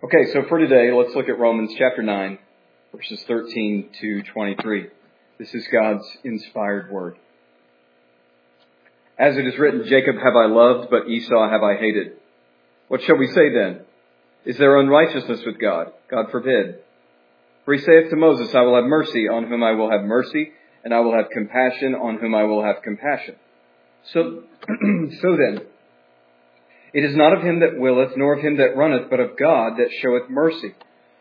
Okay, so for today, let's look at Romans chapter 9, verses 13 to 23. This is God's inspired word. As it is written, Jacob have I loved, but Esau have I hated. What shall we say then? Is there unrighteousness with God? God forbid. For he saith to Moses, I will have mercy on whom I will have mercy, and I will have compassion on whom I will have compassion. So then, it is not of him that willeth, nor of him that runneth, but of God that showeth mercy.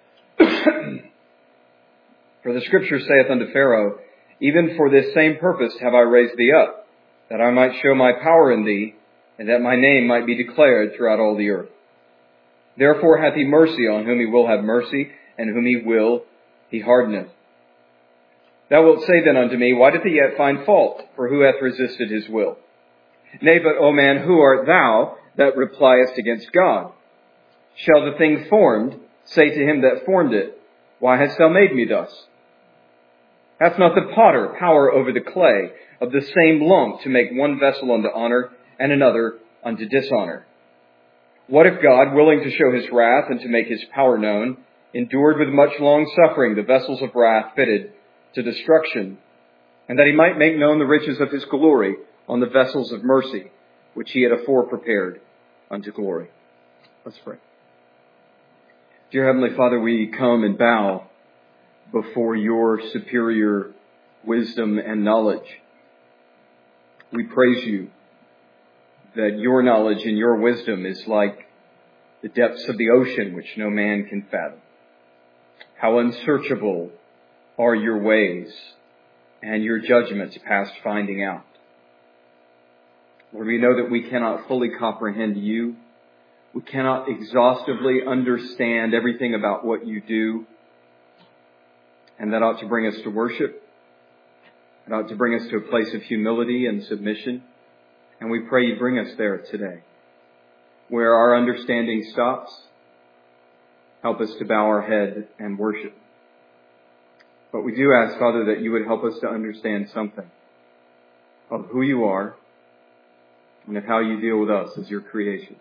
For the scripture saith unto Pharaoh, even for this same purpose have I raised thee up, that I might show my power in thee, and that my name might be declared throughout all the earth. Therefore hath he mercy on whom he will have mercy, and whom he will, he hardeneth. Thou wilt say then unto me, why doth he yet find fault? For who hath resisted his will? Nay, but, O man, who art thou that repliest against God? Shall the thing formed say to him that formed it, why hast thou made me thus? Hath not the potter power over the clay of the same lump to make one vessel unto honor and another unto dishonor? What if God, willing to show his wrath and to make his power known, endured with much long suffering the vessels of wrath fitted to destruction, and that he might make known the riches of his glory on the vessels of mercy, which he had afore prepared unto glory? Let's pray. Dear Heavenly Father, we come and bow before your superior wisdom and knowledge. We praise you that your knowledge and your wisdom is like the depths of the ocean, which no man can fathom. How unsearchable are your ways and your judgments past finding out. Lord, we know that we cannot fully comprehend you. We cannot exhaustively understand everything about what you do. And that ought to bring us to worship. It ought to bring us to a place of humility and submission. And we pray you bring us there today. Where our understanding stops, help us to bow our head and worship. But we do ask, Father, that you would help us to understand something of who you are and of how you deal with us as your creation.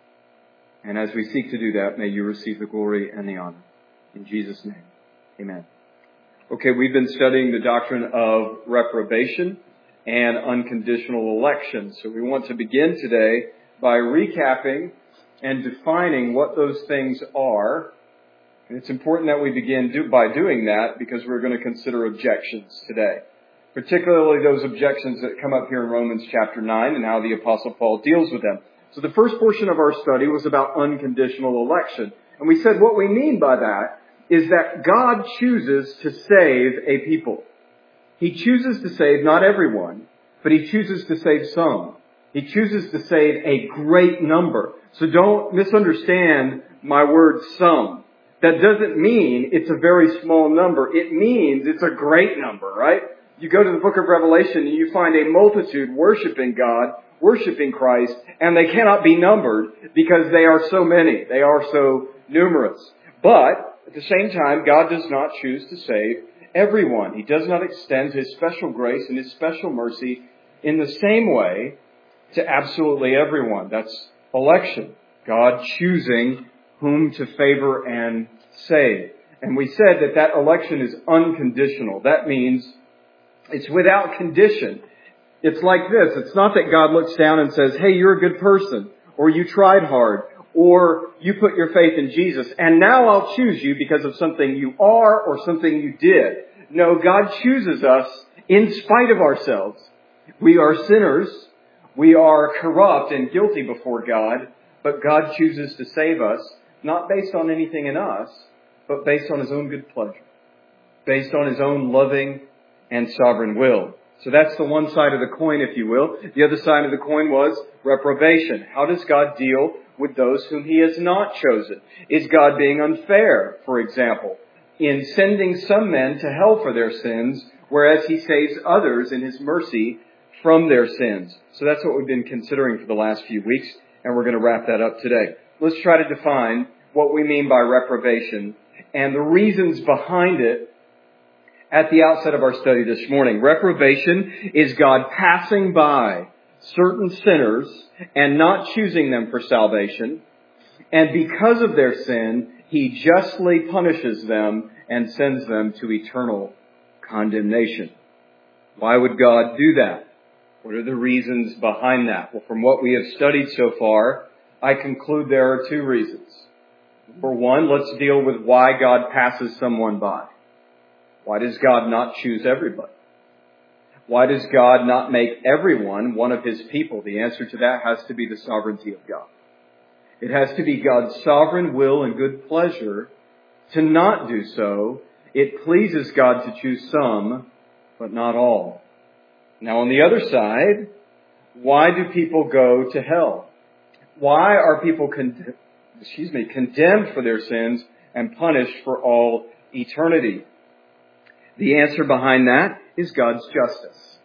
And as we seek to do that, may you receive the glory and the honor. In Jesus' name, amen. Okay, we've been studying the doctrine of reprobation and unconditional election. So we want to begin today by recapping and defining what those things are. And it's important that we begin by doing that because we're going to consider objections today. Particularly those objections that come up here in Romans chapter 9 and how the Apostle Paul deals with them. So the first portion of our study was about unconditional election. And we said what we mean by that is that God chooses to save a people. He chooses to save not everyone, but he chooses to save some. He chooses to save a great number. So don't misunderstand my word some. That doesn't mean it's a very small number. It means it's a great number, right? You go to the book of Revelation and you find a multitude worshiping God, worshiping Christ, and they cannot be numbered because they are so many. They are so numerous. But at the same time, God does not choose to save everyone. He does not extend his special grace and his special mercy in the same way to absolutely everyone. That's election. God choosing whom to favor and save. And we said that that election is unconditional. That means it's without condition. It's like this. It's not that God looks down and says, hey, you're a good person, or you tried hard, or you put your faith in Jesus, and now I'll choose you because of something you are or something you did. No, God chooses us in spite of ourselves. We are sinners. We are corrupt and guilty before God, but God chooses to save us, not based on anything in us, but based on his own good pleasure, based on his own loving and sovereign will. So that's the one side of the coin, if you will. The other side of the coin was reprobation. How does God deal with those whom he has not chosen? Is God being unfair, for example, in sending some men to hell for their sins, whereas he saves others in his mercy from their sins? So that's what we've been considering for the last few weeks, and we're going to wrap that up today. Let's try to define what we mean by reprobation and the reasons behind it at the outset of our study this morning. Reprobation is God passing by certain sinners and not choosing them for salvation, and because of their sin, He justly punishes them and sends them to eternal condemnation. Why would God do that? What are the reasons behind that? Well, from what we have studied so far, I conclude there are two reasons. For one, let's deal with why God passes someone by. Why does God not choose everybody? Why does God not make everyone one of His people? The answer to that has to be the sovereignty of God. It has to be God's sovereign will and good pleasure to not do so. It pleases God to choose some, but not all. Now on the other side, why do people go to hell? Why are people condemned for their sins and punished for all eternity? The answer behind that is God's justice.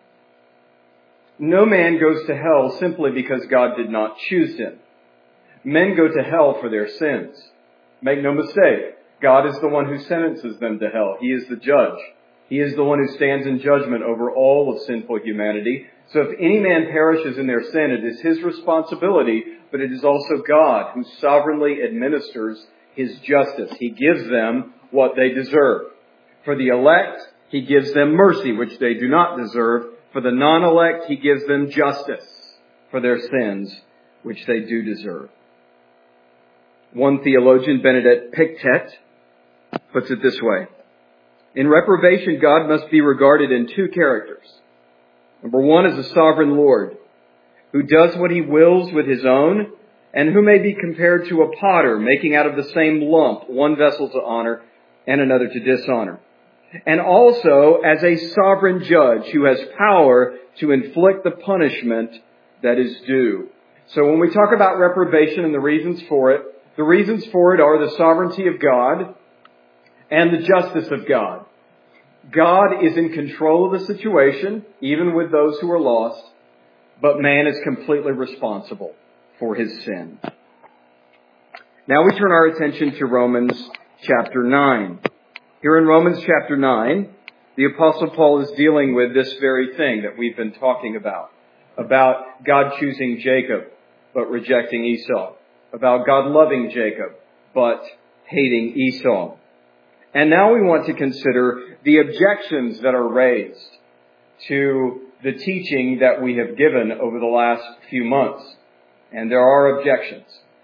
No man goes to hell simply because God did not choose him. Men go to hell for their sins. Make no mistake, God is the one who sentences them to hell. He is the judge. He is the one who stands in judgment over all of sinful humanity. So if any man perishes in their sin, it is his responsibility, but it is also God who sovereignly administers His justice. He gives them what they deserve. For the elect, He gives them mercy, which they do not deserve. For the non-elect, He gives them justice for their sins, which they do deserve. One theologian, Benedict Pictet, puts it this way. In reprobation, God must be regarded in two characters. Number one is a sovereign Lord, who does what He wills with His own, and who may be compared to a potter, making out of the same lump one vessel to honor and another to dishonor. And also as a sovereign judge who has power to inflict the punishment that is due. So when we talk about reprobation and the reasons for it are the sovereignty of God and the justice of God. God is in control of the situation, even with those who are lost, but man is completely responsible for his sin. Now we turn our attention to Romans chapter 9. Here in Romans chapter 9, the Apostle Paul is dealing with this very thing that we've been talking about God choosing Jacob but rejecting Esau, about God loving Jacob but hating Esau. And now we want to consider the objections that are raised to the teaching that we have given over the last few months. And there are objections.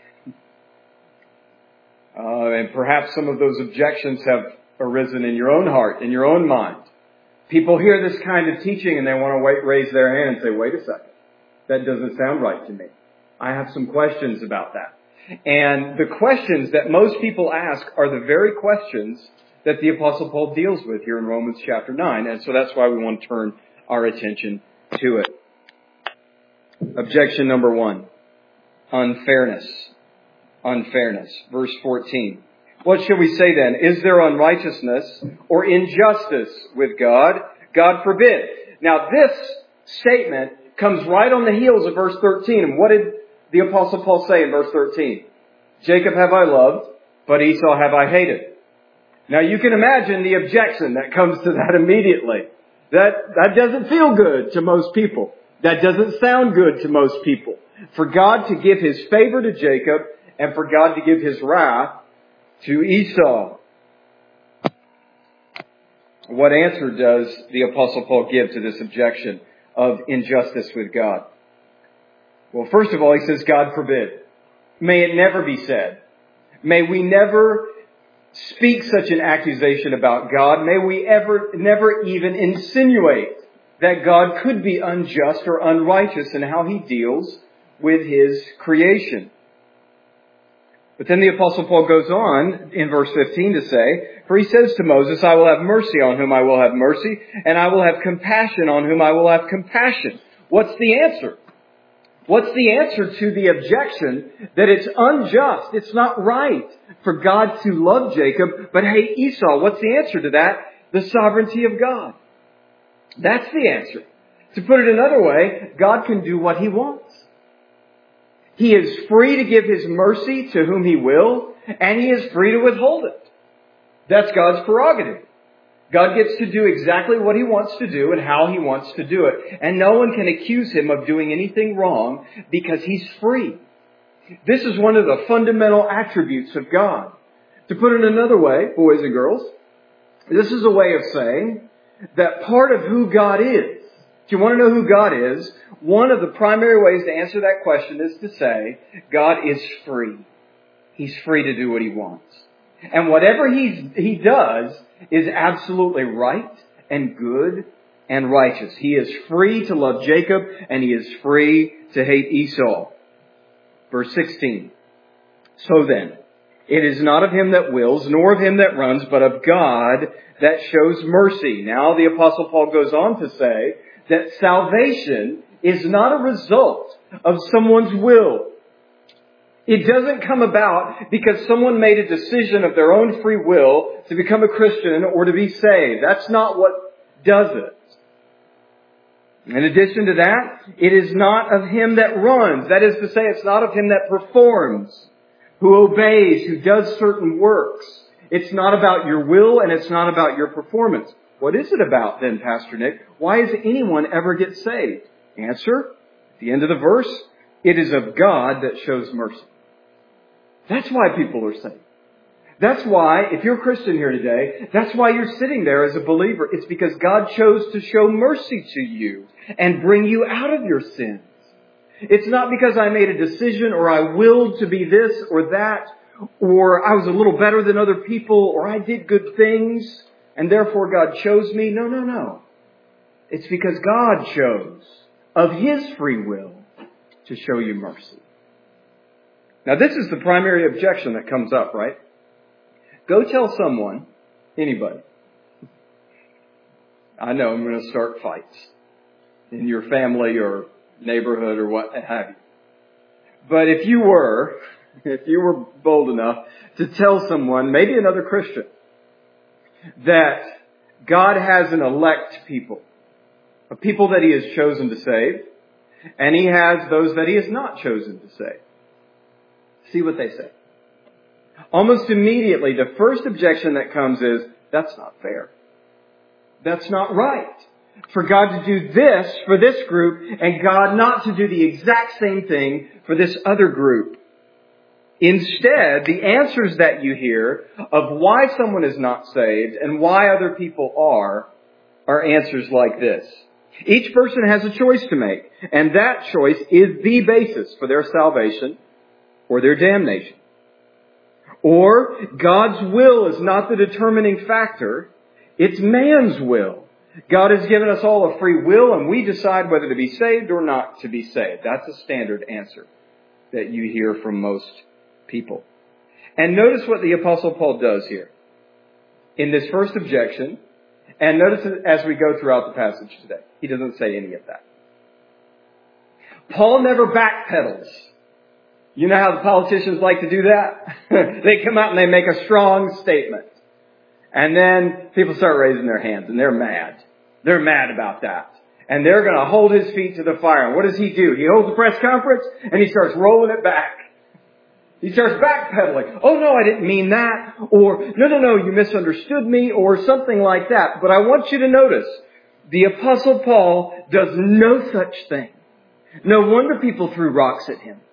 And perhaps some of those objections have arisen in your own heart, in your own mind. People hear this kind of teaching and they want to raise their hand and say, wait a second, that doesn't sound right to me. I have some questions about that. And the questions that most people ask are the very questions that the Apostle Paul deals with here in Romans chapter 9. And so that's why we want to turn our attention to it. Objection number 1. Unfairness. Unfairness. Verse 14. What shall we say then? Is there unrighteousness or injustice with God? God forbid. Now this statement comes right on the heels of verse 13. And what did the Apostle Paul say in verse 13? Jacob have I loved, but Esau have I hated. Now you can imagine the objection that comes to that immediately. That doesn't feel good to most people. That doesn't sound good to most people. For God to give His favor to Jacob and for God to give His wrath to Esau. What answer does the Apostle Paul give to this objection of injustice with God? Well, first of all, he says, God forbid. May it never be said. May we never speak such an accusation about God. May we never even insinuate that God could be unjust or unrighteous in how He deals with His creation. But then the Apostle Paul goes on in verse 15 to say, for he says to Moses, I will have mercy on whom I will have mercy, and I will have compassion on whom I will have compassion. What's the answer? What's the answer to the objection that it's unjust, it's not right for God to love Jacob but hate Esau? What's the answer to that? The sovereignty of God. That's the answer. To put it another way, God can do what He wants. He is free to give His mercy to whom He will, and He is free to withhold it. That's God's prerogative. God gets to do exactly what He wants to do and how He wants to do it. And no one can accuse Him of doing anything wrong because He's free. This is one of the fundamental attributes of God. To put it another way, boys and girls, this is a way of saying that part of who God is, if you want to know who God is, one of the primary ways to answer that question is to say, God is free. He's free to do what He wants. And whatever He does is absolutely right and good and righteous. He is free to love Jacob and He is free to hate Esau. Verse 16. So then, it is not of him that wills, nor of him that runs, but of God that shows mercy. Now the Apostle Paul goes on to say that salvation is not a result of someone's will. It doesn't come about because someone made a decision of their own free will to become a Christian or to be saved. That's not what does it. In addition to that, it is not of him that runs. That is to say, it's not of him that performs, who obeys, who does certain works. It's not about your will and it's not about your performance. What is it about then, Pastor Nick? Why does anyone ever get saved? Answer, at the end of the verse, it is of God that shows mercy. That's why people are saved. That's why, if you're a Christian here today, that's why you're sitting there as a believer. It's because God chose to show mercy to you and bring you out of your sins. It's not because I made a decision or I willed to be this or that, or I was a little better than other people, or I did good things and therefore God chose me. No. It's because God chose of His free will to show you mercy. Now this is the primary objection that comes up, right? Go tell someone, anybody. I know I'm going to start fights in your family or neighborhood or what have you. But if you were bold enough to tell someone, maybe another Christian, that God has an elect people, a people that He has chosen to save, and He has those that He has not chosen to save. See what they say. Almost immediately, the first objection that comes is, that's not fair. That's not right. For God to do this for this group and God not to do the exact same thing for this other group. Instead, the answers that you hear of why someone is not saved and why other people are answers like this. Each person has a choice to make, and that choice is the basis for their salvation or their damnation. Or God's will is not the determining factor, it's man's will. God has given us all a free will and we decide whether to be saved or not to be saved. That's a standard answer that you hear from most people. And notice what the Apostle Paul does here in this first objection. And notice it as we go throughout the passage today. He doesn't say any of that. Paul never backpedals. You know how the politicians like to do that? They come out and they make a strong statement. And then people start raising their hands and they're mad. They're mad about that. And they're going to hold his feet to the fire. And what does he do? He holds a press conference and he starts rolling it back. He starts backpedaling. Oh no, I didn't mean that. Or no, you misunderstood me, or something like that. But I want you to notice, the Apostle Paul does no such thing. No wonder people threw rocks at him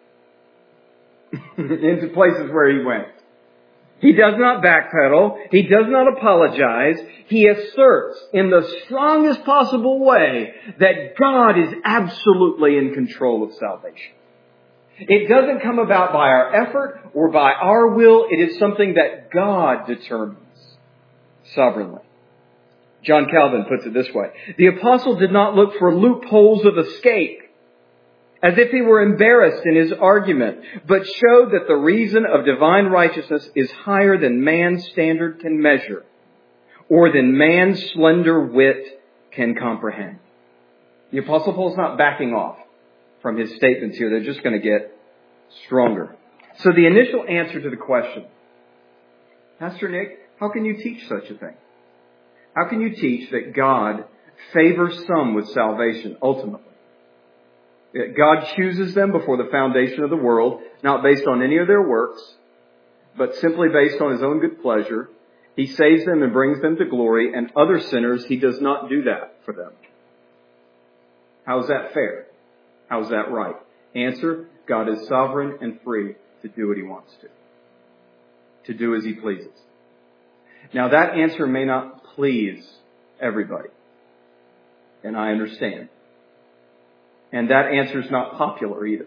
into places where he went. He does not backpedal. He does not apologize. He asserts in the strongest possible way that God is absolutely in control of salvation. It doesn't come about by our effort or by our will. It is something that God determines sovereignly. John Calvin puts it this way. The apostle did not look for loopholes of escape, as if he were embarrassed in his argument, but showed that the reason of divine righteousness is higher than man's standard can measure, or than man's slender wit can comprehend. The Apostle Paul's not backing off from his statements here. They're just going to get stronger. So the initial answer to the question, Pastor Nick, how can you teach such a thing? How can you teach that God favors some with salvation ultimately? God chooses them before the foundation of the world, not based on any of their works, but simply based on His own good pleasure. He saves them and brings them to glory, and other sinners, He does not do that for them. How is that fair? How is that right? Answer, God is sovereign and free to do what He wants to. to do as he pleases. Now that answer may not please everybody. And I understand. And that answer is not popular either.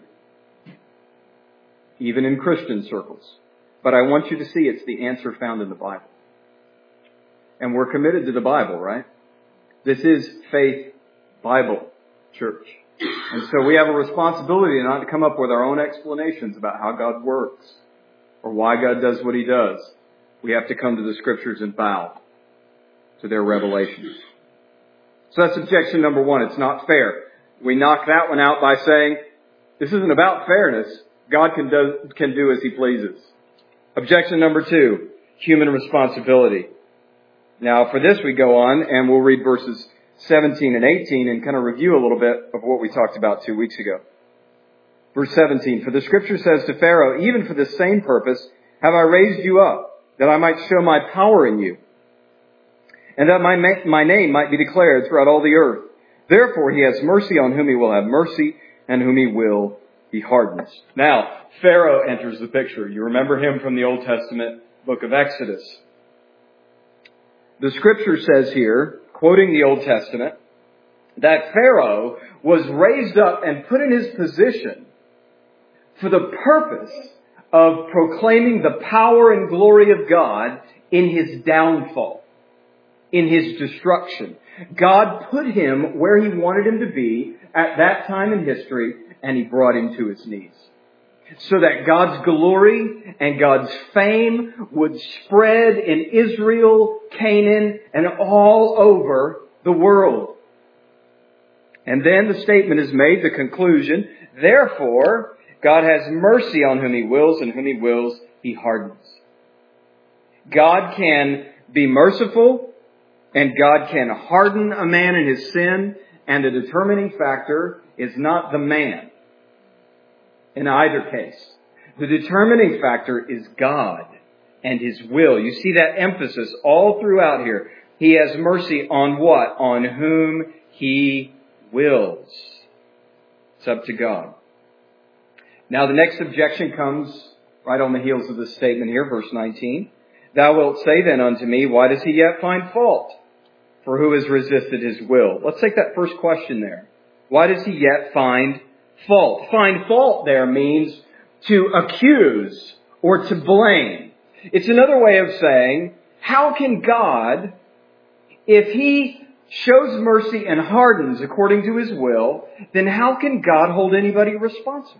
Even in Christian circles. But I want you to see it's the answer found in the Bible. And we're committed to the Bible, right? This is Faith Bible Church. And so we have a responsibility not to come up with our own explanations about how God works or why God does what he does. We have to come to the Scriptures and bow to their revelations. So that's objection number one. It's not fair. We knock that one out by saying, this isn't about fairness. God can do as he pleases. Objection number two, human responsibility. Now for this we go on and we'll read verses 17 and 18 and kind of review a little bit of what we talked about 2 weeks ago. Verse 17, for the Scripture says to Pharaoh, even for this same purpose have I raised you up, that I might show my power in you, and that my name might be declared throughout all the earth. Therefore he has mercy on whom he will have mercy, and whom he will he hardens. Now, Pharaoh enters the picture. You remember him from the Old Testament book of Exodus. The Scripture says here, quoting the Old Testament, that Pharaoh was raised up and put in his position for the purpose of proclaiming the power and glory of God in his downfall, in his destruction. God put him where he wanted him to be at that time in history, and he brought him to his knees. So that God's glory and God's fame would spread in Israel, Canaan, and all over the world. And then the statement is made, the conclusion, therefore, God has mercy on whom he wills, and whom he wills, he hardens. God can be merciful, and God can harden a man in his sin, and the determining factor is not the man. In either case, the determining factor is God and his will. You see that emphasis all throughout here. He has mercy on what? On whom he wills. It's up to God. Now the next objection comes right on the heels of this statement here, verse 19. Thou wilt say then unto me, why does he yet find fault? For who has resisted his will? Let's take that first question there. Why does he yet find fault? Find fault there means to accuse or to blame. It's another way of saying, how can God, if he shows mercy and hardens according to his will, then how can God hold anybody responsible?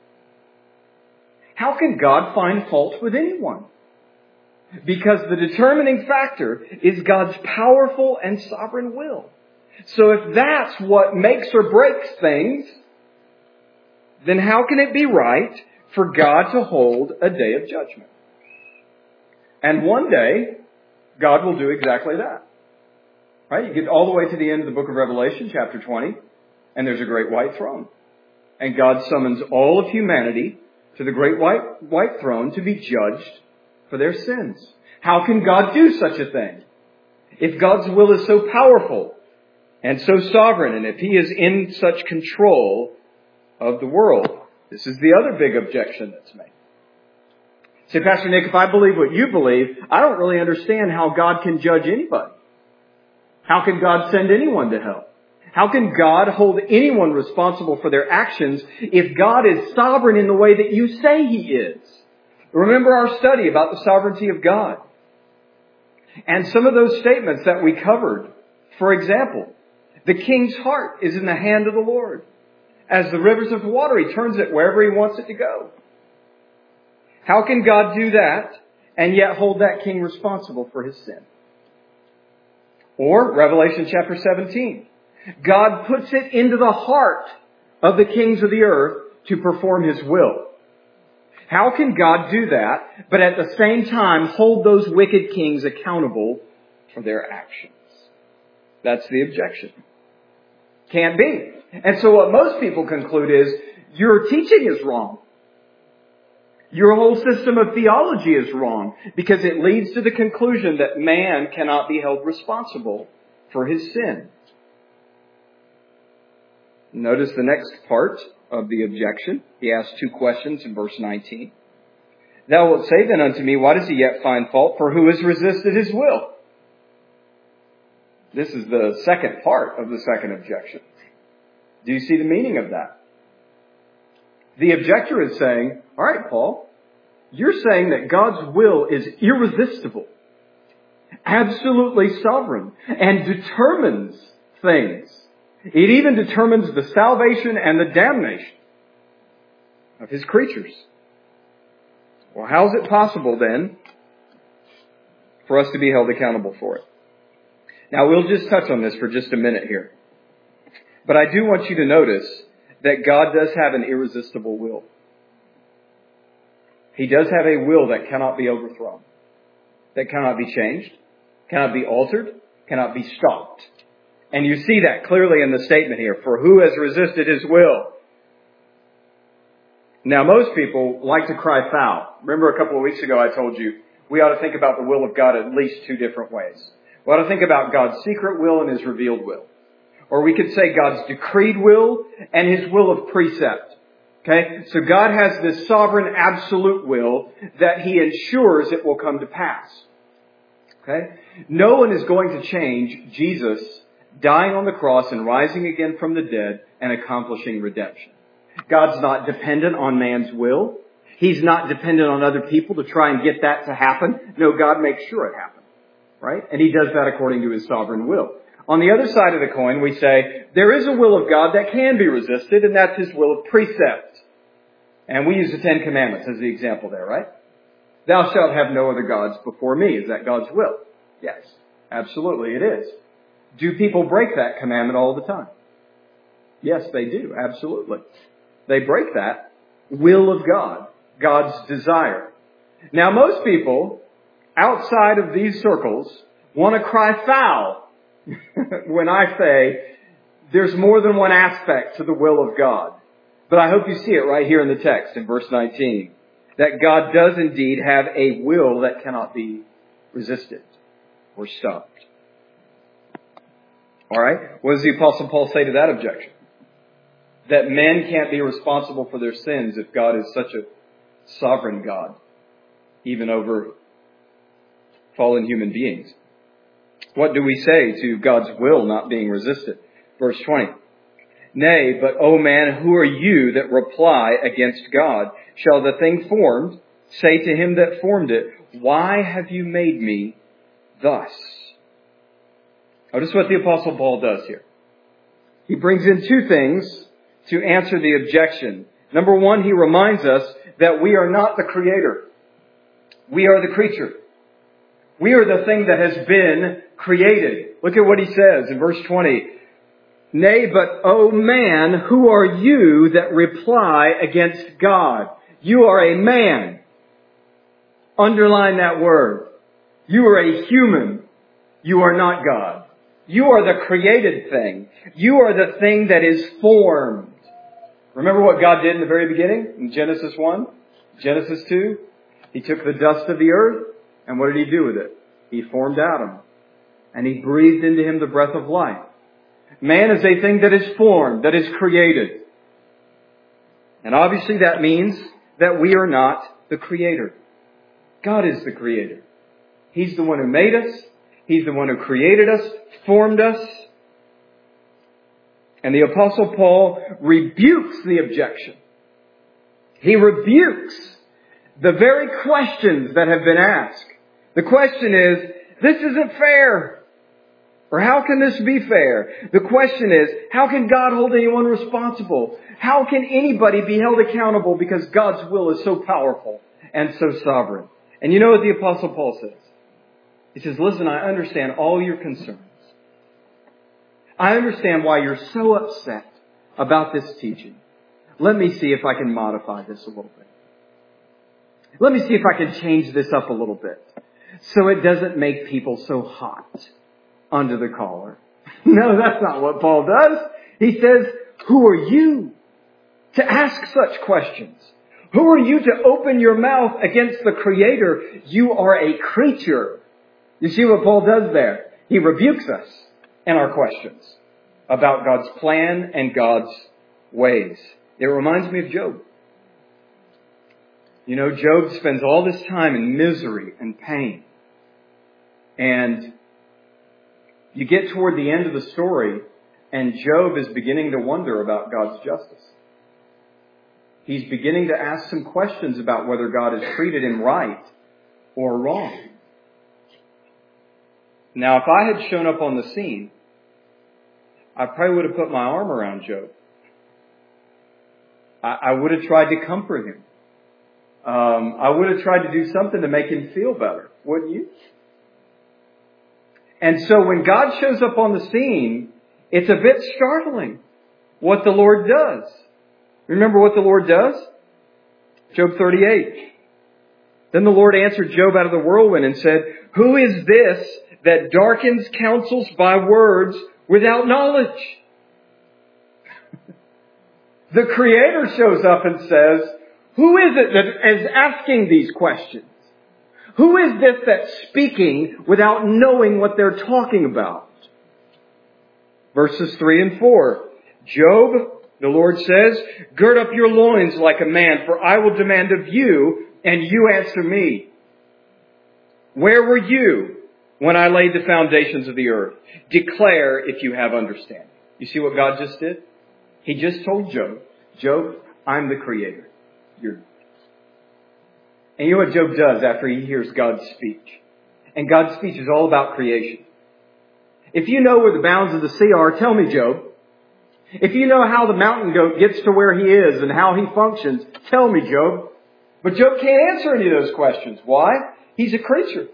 How can God find fault with anyone? Because the determining factor is God's powerful and sovereign will. So if that's what makes or breaks things, then how can it be right for God to hold a day of judgment? And one day, God will do exactly that. Right? You get all the way to the end of the book of Revelation, chapter 20, and there's a great white throne. And God summons all of humanity to the great white throne to be judged for their sins. How can God do such a thing? If God's will is so powerful and so sovereign, and if he is in such control of the world. This is the other big objection that's made. Say, Pastor Nick, if I believe what you believe, I don't really understand how God can judge anybody. How can God send anyone to hell? How can God hold anyone responsible for their actions if God is sovereign in the way that you say he is? Remember our study about the sovereignty of God. And some of those statements that we covered. For example, the king's heart is in the hand of the Lord. As the rivers of water, he turns it wherever he wants it to go. How can God do that and yet hold that king responsible for his sin? Or Revelation chapter 17. God puts it into the heart of the kings of the earth to perform his will. How can God do that, but at the same time hold those wicked kings accountable for their actions? That's the objection. Can't be. And so what most people conclude is, your teaching is wrong. Your whole system of theology is wrong, because it leads to the conclusion that man cannot be held responsible for his sin. Notice the next part of the objection. He asks two questions in verse 19. Thou wilt say then unto me, why does he yet find fault? For who has resisted his will? This is the second part of the second objection. Do you see the meaning of that? The objector is saying, all right, Paul, you're saying that God's will is irresistible, absolutely sovereign, and determines things. It even determines the salvation and the damnation of His creatures. Well, how is it possible then for us to be held accountable for it? Now, we'll just touch on this for just a minute here. But I do want you to notice that God does have an irresistible will. He does have a will that cannot be overthrown, that cannot be changed, cannot be altered, cannot be stopped. And you see that clearly in the statement here. For who has resisted His will? Now, most people like to cry foul. Remember a couple of weeks ago I told you we ought to think about the will of God at least two different ways. We ought to think about God's secret will and His revealed will. Or we could say God's decreed will and His will of precept. Okay? So God has this sovereign absolute will that He ensures it will come to pass. Okay? No one is going to change Jesus dying on the cross and rising again from the dead and accomplishing redemption. God's not dependent on man's will. He's not dependent on other people to try and get that to happen. No, God makes sure it happens. Right? And He does that according to His sovereign will. On the other side of the coin, we say, there is a will of God that can be resisted, and that's His will of precept. And we use the Ten Commandments as the example there, right? Thou shalt have no other gods before me. Is that God's will? Yes, absolutely it is. Do people break that commandment all the time? Yes, they do, absolutely. They break that will of God, God's desire. Now, most people outside of these circles want to cry foul when I say there's more than one aspect to the will of God. But I hope you see it right here in the text in verse 19, that God does indeed have a will that cannot be resisted or stopped. All right? What does the Apostle Paul say to that objection? That men can't be responsible for their sins if God is such a sovereign God, even over fallen human beings. What do we say to God's will not being resisted? Verse 20. Nay, but, O man, who are you that reply against God? Shall the thing formed say to him that formed it, why have you made me thus? Notice what the Apostle Paul does here. He brings in two things to answer the objection. Number one, he reminds us that we are not the creator. We are the creature. We are the thing that has been created. Look at what he says in verse 20. Nay, but, O man, who are you that reply against God? You are a man. Underline that word. You are a human. You are not God. You are the created thing. You are the thing that is formed. Remember what God did in the very beginning? In Genesis 1, Genesis 2? He took the dust of the earth, and what did He do with it? He formed Adam. And He breathed into him the breath of life. Man is a thing that is formed, that is created. And obviously that means that we are not the creator. God is the creator. He's the one who made us. He's the one who created us, formed us. And the Apostle Paul rebukes the objection. He rebukes the very questions that have been asked. The question is, this isn't fair. Or how can this be fair? The question is, how can God hold anyone responsible? How can anybody be held accountable because God's will is so powerful and so sovereign? And you know what the Apostle Paul says? He says, listen, I understand all your concerns. I understand why you're so upset about this teaching. Let me see if I can modify this a little bit. Let me see if I can change this up a little bit so it doesn't make people so hot under the collar. No, that's not what Paul does. He says, who are you to ask such questions? Who are you to open your mouth against the Creator? You are a creature. You see what Paul does there? He rebukes us in our questions about God's plan and God's ways. It reminds me of Job. You know, Job spends all this time in misery and pain. And you get toward the end of the story, and Job is beginning to wonder about God's justice. He's beginning to ask some questions about whether God has treated him right or wrong. Now, if I had shown up on the scene, I probably would have put my arm around Job. I would have tried to comfort him. I would have tried to do something to make him feel better, wouldn't you? And so when God shows up on the scene, it's a bit startling what the Lord does. Remember what the Lord does? Job 38. Then the Lord answered Job out of the whirlwind and said, "Who is this that darkens counsels by words without knowledge?" The Creator shows up and says, who is it that is asking these questions? Who is this that's speaking without knowing what they're talking about? Verses 3 and 4. Job, the Lord says, "Gird up your loins like a man, for I will demand of you, and you answer me. Where were you when I laid the foundations of the earth? Declare if you have understanding." You see what God just did? He just told Job, "Job, I'm the Creator. You're not." And you know what Job does after he hears God's speech? And God's speech is all about creation. If you know where the bounds of the sea are, tell me, Job. If you know how the mountain goat gets to where he is and how he functions, tell me, Job. But Job can't answer any of those questions. Why? He's a creature.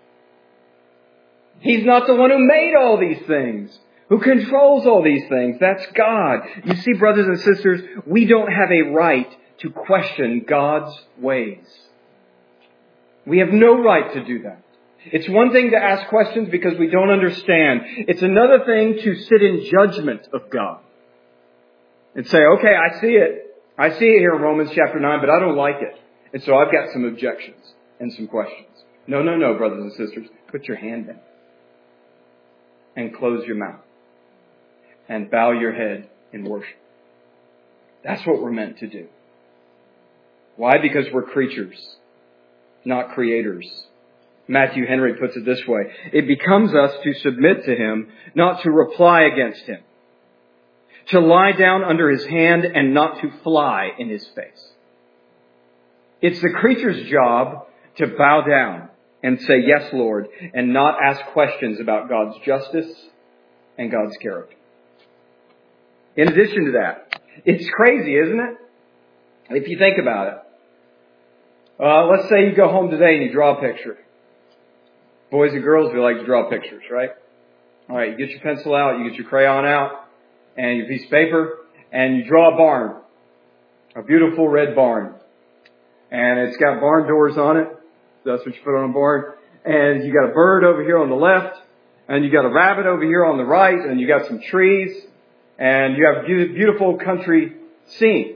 He's not the one who made all these things, who controls all these things. That's God. You see, brothers and sisters, we don't have a right to question God's ways. We have no right to do that. It's one thing to ask questions because we don't understand. It's another thing to sit in judgment of God and say, okay, I see it. I see it here in Romans chapter 9, but I don't like it. And so I've got some objections and some questions. No, brothers and sisters. Put your hand down and close your mouth and bow your head in worship. That's what we're meant to do. Why? Because we're creatures, not creators. Matthew Henry puts it this way: it becomes us to submit to Him, not to reply against Him. To lie down under His hand and not to fly in His face. It's the creature's job to bow down and say, "Yes, Lord," and not ask questions about God's justice and God's character. In addition to that, it's crazy, isn't it? If you think about it. Let's say you go home today and you draw a picture. Boys and girls, we like to draw pictures, right? All right, you get your pencil out, you get your crayon out, and your piece of paper, and you draw a barn. A beautiful red barn. And it's got barn doors on it. That's what you put on a barn. And you got a bird over here on the left, and you got a rabbit over here on the right, and you got some trees, and you have a beautiful country scene.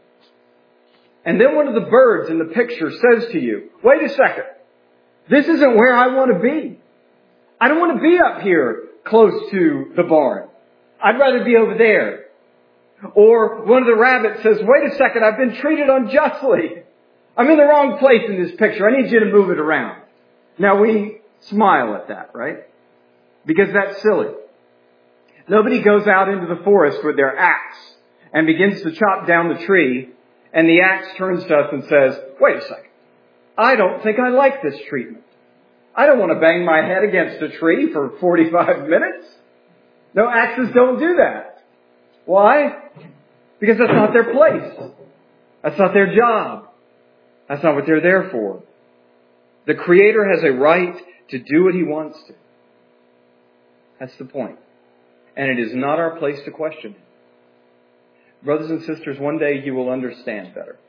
And then one of the birds in the picture says to you, "Wait a second. This isn't where I want to be. I don't want to be up here close to the barn. I'd rather be over there." Or one of the rabbits says, "Wait a second, I've been treated unjustly. I'm in the wrong place in this picture. I need you to move it around." Now we smile at that, right? Because that's silly. Nobody goes out into the forest with their axe and begins to chop down the tree, and the axe turns to us and says, "Wait a second. I don't think I like this treatment. I don't want to bang my head against a tree for 45 minutes. No, axes don't do that. Why? Because that's not their place. That's not their job. That's not what they're there for. The Creator has a right to do what He wants to. That's the point. And it is not our place to question Him. Brothers and sisters, one day you will understand better.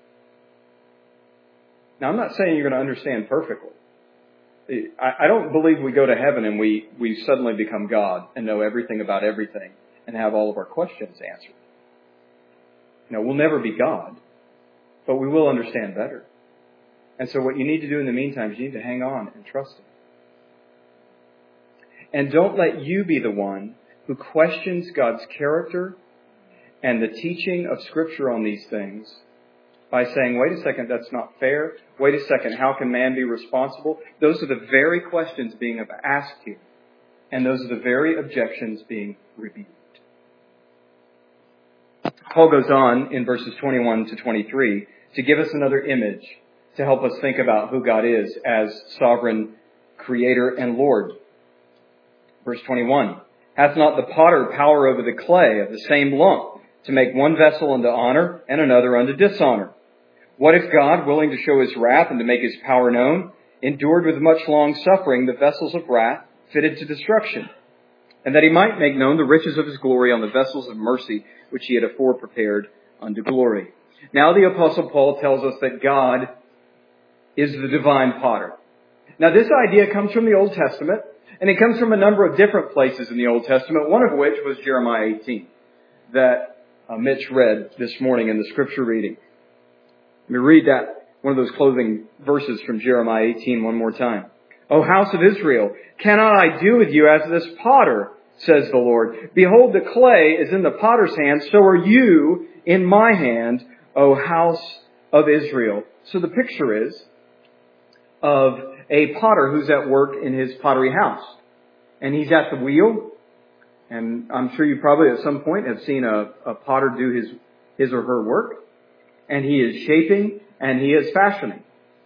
Now, I'm not saying you're going to understand perfectly. I don't believe we go to heaven and we suddenly become God and know everything about everything and have all of our questions answered. No, we'll never be God, but we will understand better. And so what you need to do in the meantime is you need to hang on and trust Him. And don't let you be the one who questions God's character and the teaching of Scripture on these things by saying, wait a second, that's not fair. Wait a second, how can man be responsible? Those are the very questions being asked here. And those are the very objections being rebuked. Paul goes on in verses 21 to 23 to give us another image to help us think about who God is as sovereign creator and Lord. Verse 21, hath not the potter power over the clay of the same lump to make one vessel unto honor and another unto dishonor? What if God, willing to show his wrath and to make his power known, endured with much long suffering the vessels of wrath fitted to destruction, and that he might make known the riches of his glory on the vessels of mercy which he had afore prepared unto glory? Now the Apostle Paul tells us that God is the divine potter. Now this idea comes from the Old Testament, and it comes from a number of different places in the Old Testament, one of which was Jeremiah 18, that Mitch read this morning in the scripture reading. Let me read that, one of those closing verses from Jeremiah 18 one more time. O house of Israel, cannot I do with you as this potter, says the Lord? Behold, the clay is in the potter's hand, so are you in my hand, O house of Israel. So the picture is of a potter who's at work in his pottery house. And he's at the wheel. And I'm sure you probably at some point have seen a potter do his or her work. And he is shaping and he is fashioning.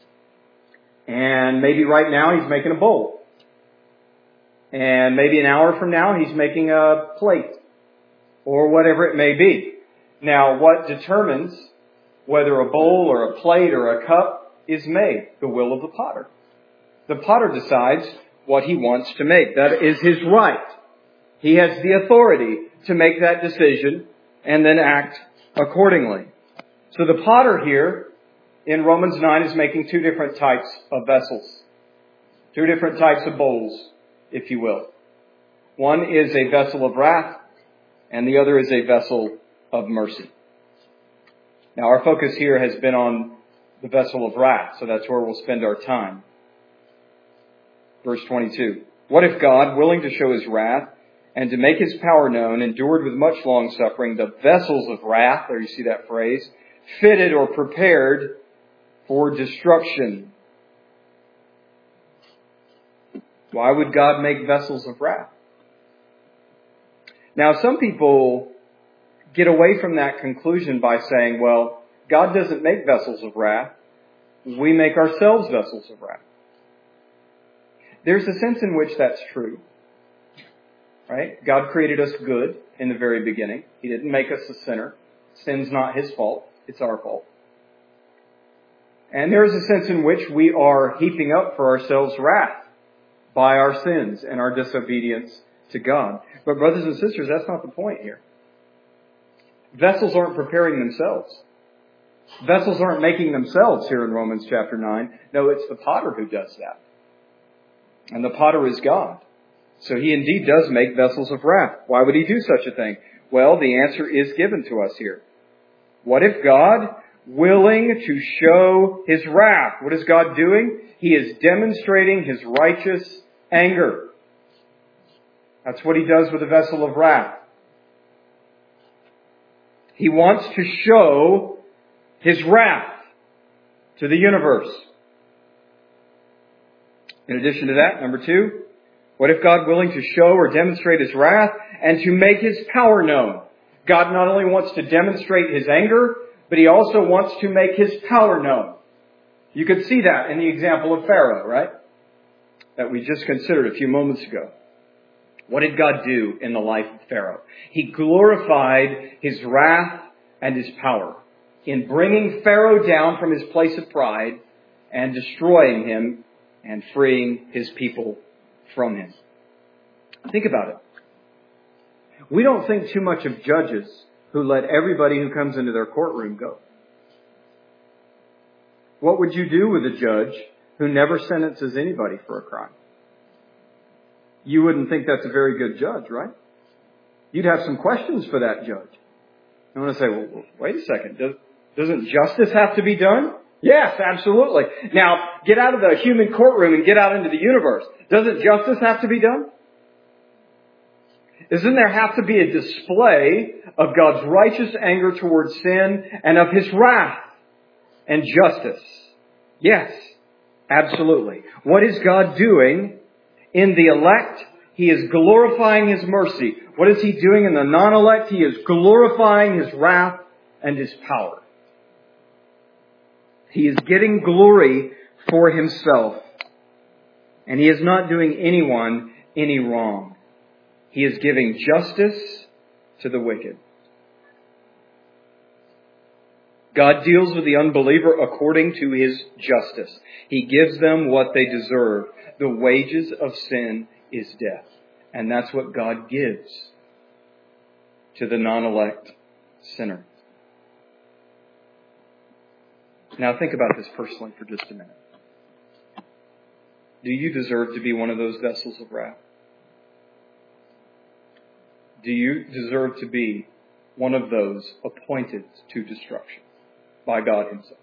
And maybe right now he's making a bowl. And maybe an hour from now he's making a plate. Or whatever it may be. Now, what determines whether a bowl or a plate or a cup is made? The will of the potter. The potter decides what he wants to make. That is his right. He has the authority to make that decision and then act accordingly. So the potter here in Romans 9 is making two different types of vessels. Two different types of bowls, if you will. One is a vessel of wrath, and the other is a vessel of mercy. Now our focus here has been on the vessel of wrath, so that's where we'll spend our time. Verse 22. What if God, willing to show his wrath and to make his power known, endured with much long suffering the vessels of wrath, there you see that phrase, fitted or prepared for destruction? Why would God make vessels of wrath? Now, some people get away from that conclusion by saying, well, God doesn't make vessels of wrath. We make ourselves vessels of wrath. There's a sense in which that's true. Right? God created us good in the very beginning. He didn't make us a sinner. Sin's not his fault. It's our fault. And there is a sense in which we are heaping up for ourselves wrath by our sins and our disobedience to God. But brothers and sisters, that's not the point here. Vessels aren't preparing themselves. Vessels aren't making themselves here in Romans chapter 9. No, it's the potter who does that. And the potter is God. So he indeed does make vessels of wrath. Why would he do such a thing? Well, the answer is given to us here. What if God, willing to show his wrath? What is God doing? He is demonstrating his righteous anger. That's what he does with a vessel of wrath. He wants to show his wrath to the universe. In addition to that, number 2, what if God, willing to show or demonstrate his wrath and to make his power known? God not only wants to demonstrate his anger, but he also wants to make his power known. You could see that in the example of Pharaoh, right? That we just considered a few moments ago. What did God do in the life of Pharaoh? He glorified his wrath and his power in bringing Pharaoh down from his place of pride and destroying him and freeing his people from him. Think about it. We don't think too much of judges who let everybody who comes into their courtroom go. What would you do with a judge who never sentences anybody for a crime? You wouldn't think that's a very good judge, right? You'd have some questions for that judge. I want to say, well, wait a second. Doesn't justice have to be done? Yes, absolutely. Now, get out of the human courtroom and get out into the universe. Doesn't justice have to be done? Doesn't there have to be a display of God's righteous anger towards sin and of his wrath and justice. Yes, absolutely. What is God doing in the elect? He is glorifying His mercy. What is He doing in the non-elect? He is glorifying His wrath and His power. He is getting glory for Himself. And He is not doing anyone any wrong. He is giving justice to the wicked. God deals with the unbeliever according to His justice. He gives them what they deserve. The wages of sin is death. And that's what God gives to the non-elect sinner. Now think about this personally for just a minute. Do you deserve to be one of those vessels of wrath? Do you deserve to be one of those appointed to destruction by God Himself?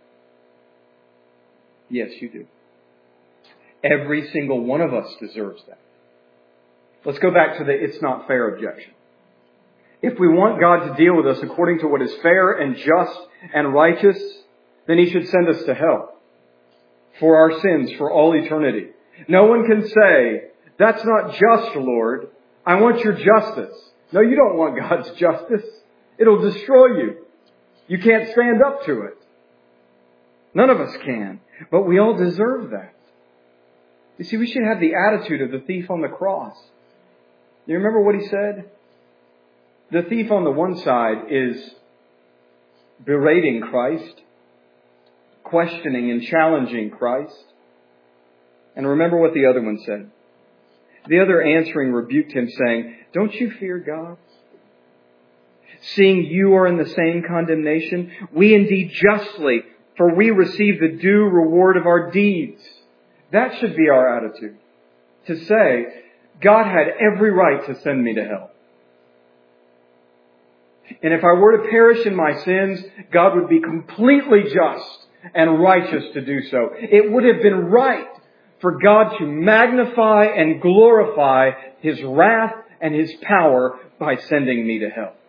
Yes, you do. Every single one of us deserves that. Let's go back to the it's not fair objection. If we want God to deal with us according to what is fair and just and righteous, then He should send us to hell for our sins for all eternity. No one can say, that's not just, Lord. I want your justice. No, you don't want God's justice. It'll destroy you. You can't stand up to it. None of us can. But we all deserve that. You see, we should have the attitude of the thief on the cross. You remember what he said? The thief on the one side is berating Christ, questioning and challenging Christ. And remember what the other one said. The other answering rebuked him, saying, don't you fear God? Seeing you are in the same condemnation, we indeed justly, for we receive the due reward of our deeds. That should be our attitude. To say, God had every right to send me to hell. And if I were to perish in my sins, God would be completely just and righteous to do so. It would have been right for God to magnify and glorify His wrath and His power by sending me to hell.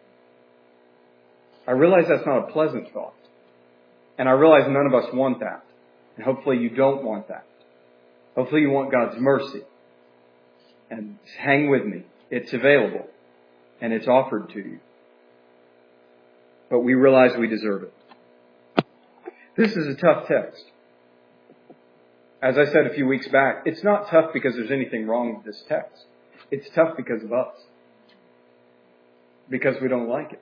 I realize that's not a pleasant thought. And I realize none of us want that. And hopefully you don't want that. Hopefully you want God's mercy. And hang with me. It's available. And it's offered to you. But we realize we deserve it. This is a tough text. As I said a few weeks back, it's not tough because there's anything wrong with this text. It's tough because of us. Because we don't like it.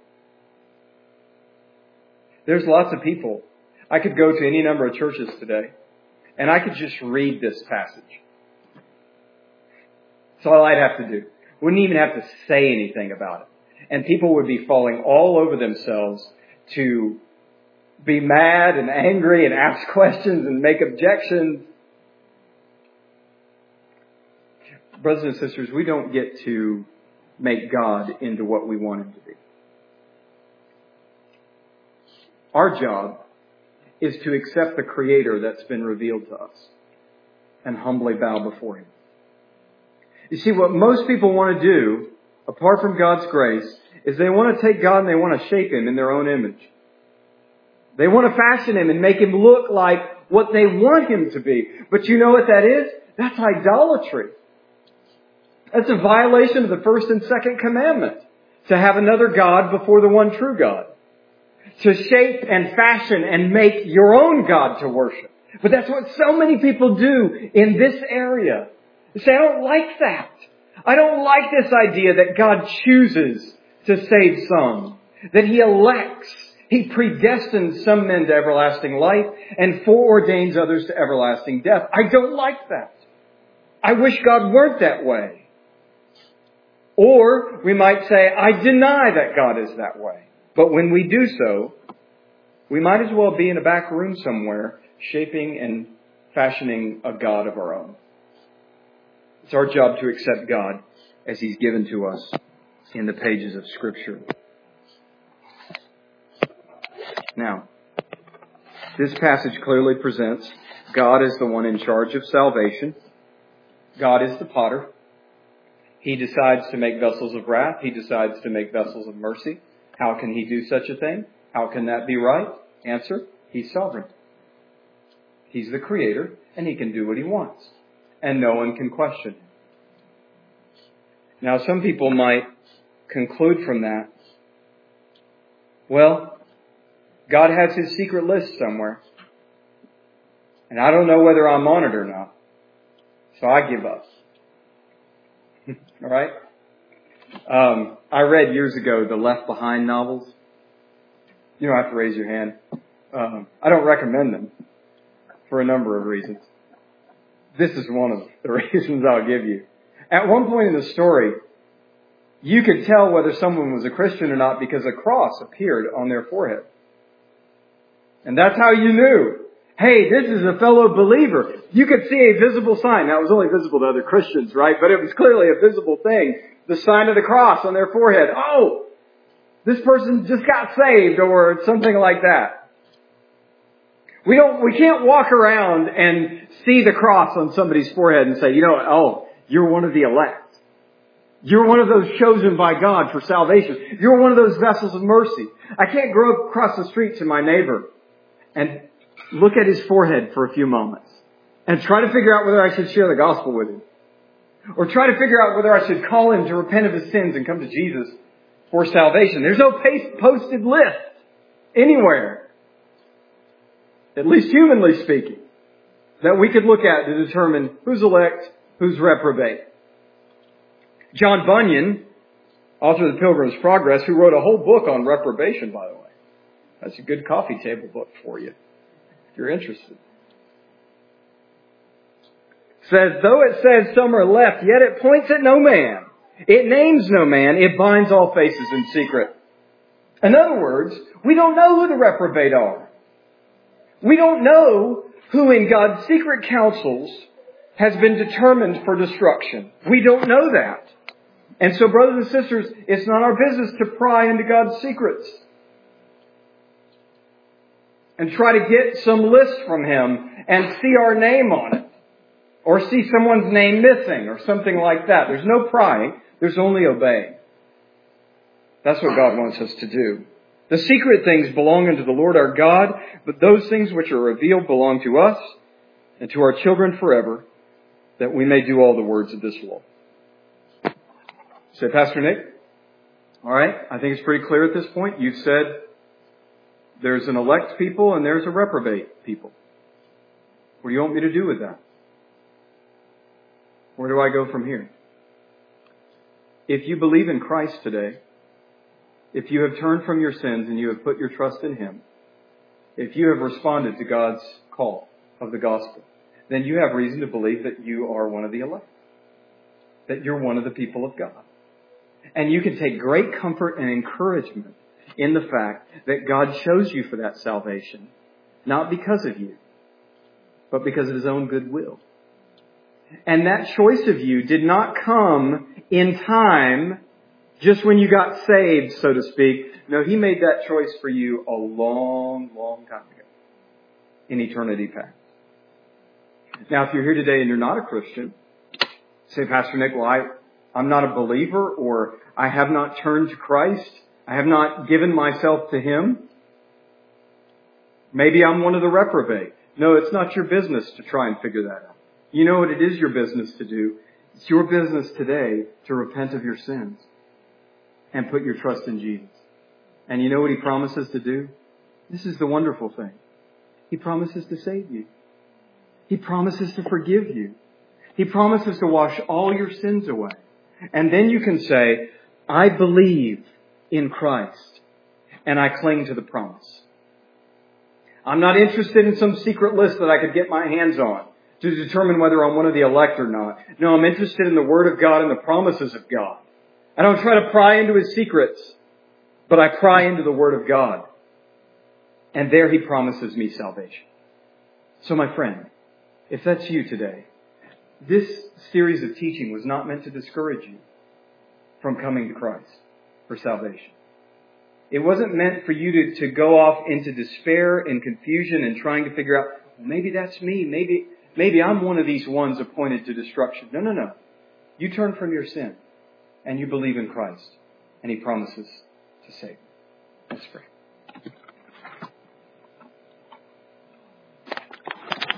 There's lots of people. I could go to any number of churches today, and I could just read this passage. That's all I'd have to do. Wouldn't even have to say anything about it. And people would be falling all over themselves to be mad and angry and ask questions and make objections. Brothers and sisters, we don't get to make God into what we want Him to be. Our job is to accept the Creator that's been revealed to us and humbly bow before Him. You see, what most people want to do, apart from God's grace, is they want to take God and they want to shape Him in their own image. They want to fashion Him and make Him look like what they want Him to be. But you know what that is? That's idolatry. That's a violation of the first and second commandment. To have another God before the one true God. To shape and fashion and make your own God to worship. But that's what so many people do in this area. They say, I don't like that. I don't like this idea that God chooses to save some. That He elects. He predestines some men to everlasting life and foreordains others to everlasting death. I don't like that. I wish God weren't that way. Or we might say, I deny that God is that way. But when we do so, we might as well be in a back room somewhere, shaping and fashioning a God of our own. It's our job to accept God as He's given to us in the pages of Scripture. Now, this passage clearly presents God as the one in charge of salvation. God is the potter. He decides to make vessels of wrath. He decides to make vessels of mercy. How can He do such a thing? How can that be right? Answer, He's sovereign. He's the Creator, and He can do what He wants. And no one can question Him. Now, some people might conclude from that, well, God has His secret list somewhere, and I don't know whether I'm on it or not, so I give up. All right? I read years ago the Left Behind novels. You don't have to raise your hand. I don't recommend them for a number of reasons. This is one of the reasons I'll give you. At one point in the story, you could tell whether someone was a Christian or not because a cross appeared on their forehead. And that's how you knew. Hey, this is a fellow believer. You could see a visible sign. Now, it was only visible to other Christians, right? But it was clearly a visible thing. The sign of the cross on their forehead. Oh, this person just got saved, or something like that. We can't walk around and see the cross on somebody's forehead and say, you're one of the elect. You're one of those chosen by God for salvation. You're one of those vessels of mercy. I can't go across the street to my neighbor and look at his forehead for a few moments and try to figure out whether I should share the gospel with him. Or try to figure out whether I should call him to repent of his sins and come to Jesus for salvation. There's no posted list anywhere, at least humanly speaking, that we could look at to determine who's elect, who's reprobate. John Bunyan, author of The Pilgrim's Progress, who wrote a whole book on reprobation, by the way. That's a good coffee table book for you, if you're interested. Says, though it says some are left, yet it points at no man. It names no man. It binds all faces in secret. In other words, we don't know who the reprobate are. We don't know who in God's secret counsels has been determined for destruction. We don't know that. And so, brothers and sisters, it's not our business to pry into God's secrets and try to get some list from Him and see our name on it, or see someone's name missing, or something like that. There's no prying. There's only obeying. That's what God wants us to do. The secret things belong unto the Lord our God, but those things which are revealed belong to us and to our children forever, that we may do all the words of this law. Say, Pastor Nick, all right, I think it's pretty clear at this point. You've said there's an elect people and there's a reprobate people. What do you want me to do with that? Where do I go from here? If you believe in Christ today, if you have turned from your sins and you have put your trust in Him, if you have responded to God's call of the gospel, then you have reason to believe that you are one of the elect, that you're one of the people of God. And you can take great comfort and encouragement in the fact that God chose you for that salvation, not because of you, but because of His own goodwill. And that choice of you did not come in time just when you got saved, so to speak. No, He made that choice for you a long, long time ago, in eternity past. Now, if you're here today and you're not a Christian, say, Pastor Nick, well, I'm not a believer, or I have not turned to Christ. I have not given myself to Him. Maybe I'm one of the reprobate. No, it's not your business to try and figure that out. You know what it is your business to do? It's your business today to repent of your sins and put your trust in Jesus. And you know what He promises to do? This is the wonderful thing. He promises to save you. He promises to forgive you. He promises to wash all your sins away. And then you can say, I believe in Christ and I cling to the promise. I'm not interested in some secret list that I could get my hands on to determine whether I'm one of the elect or not. No, I'm interested in the Word of God and the promises of God. I don't try to pry into His secrets, but I pry into the Word of God. And there He promises me salvation. So my friend, if that's you today, this series of teaching was not meant to discourage you from coming to Christ for salvation. It wasn't meant for you to go off into despair and confusion and trying to figure out, well, maybe that's me. Maybe I'm one of these ones appointed to destruction. No. You turn from your sin and you believe in Christ, and He promises to save you. Let's pray.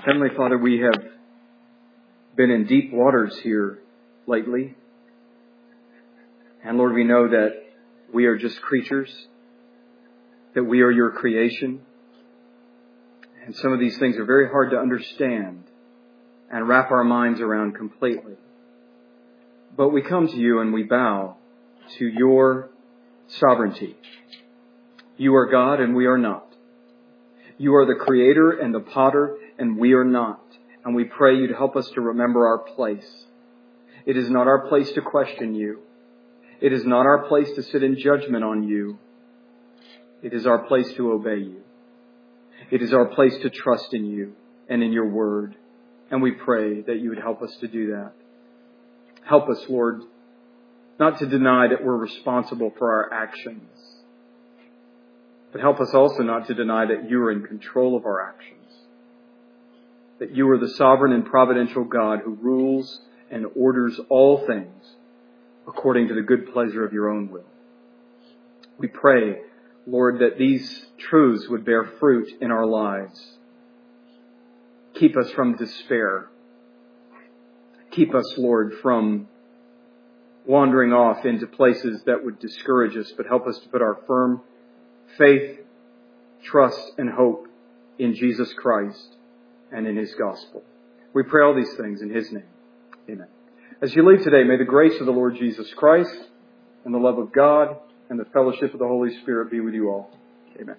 Heavenly Father, we have been in deep waters here lately. And Lord, we know that we are just creatures, that we are your creation. And some of these things are very hard to understand and wrap our minds around completely. But we come to you and we bow to your sovereignty. You are God and we are not. You are the creator and the potter and we are not. And we pray you to help us to remember our place. It is not our place to question you. It is not our place to sit in judgment on you. It is our place to obey you. It is our place to trust in you and in your word. And we pray that you would help us to do that. Help us, Lord, not to deny that we're responsible for our actions, but help us also not to deny that you are in control of our actions, that you are the sovereign and providential God who rules and orders all things according to the good pleasure of your own will. We pray, Lord, that these truths would bear fruit in our lives. Keep us from despair. Keep us, Lord, from wandering off into places that would discourage us, but help us to put our firm faith, trust, and hope in Jesus Christ and in His gospel. We pray all these things in His name. Amen. As you leave today, may the grace of the Lord Jesus Christ and the love of God and the fellowship of the Holy Spirit be with you all. Amen.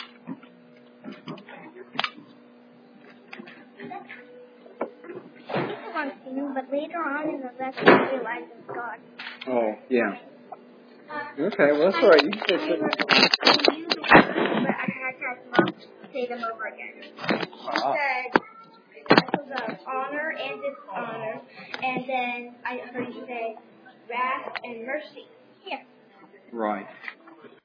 But later on in the lesson, I realized it's God. Oh, yeah. Okay, well, that's all right. You can fix it. I knew the words, but I had to have Mom say them over again. She said, the honor and dishonor, and then I heard you say wrath and mercy. Yeah. Right.